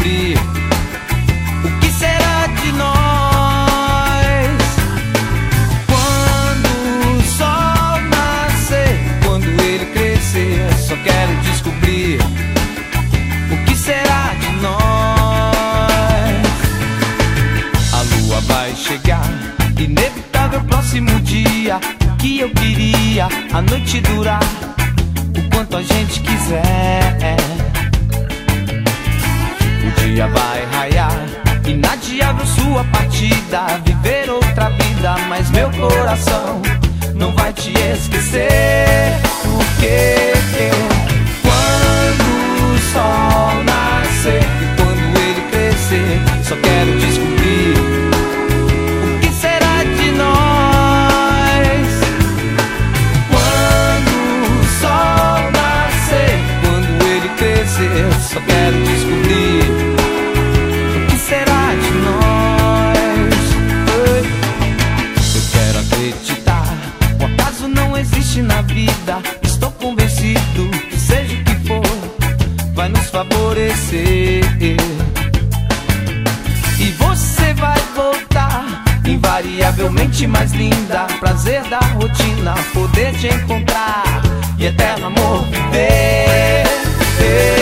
descobrir o que será de nós. Quando o sol nascer, quando ele crescer, só quero descobrir o que será de nós. A lua vai chegar, inevitável próximo dia. O que eu queria, a noite durar o quanto a gente quiser. O dia vai raiar, inadiável sua partida, viver outra vida, mas meu coração não vai te esquecer. Porque quando o sol nascer e quando ele crescer, só quero descobrir o que será de nós. Quando o sol nascer, quando ele crescer, só quero descobrir o que será de nós. Eu quero acreditar, o acaso não existe na vida. Estou convencido que seja o que for, vai nos favorecer. E você vai voltar, invariavelmente mais linda. Prazer da rotina, poder te encontrar e eterno amor viver.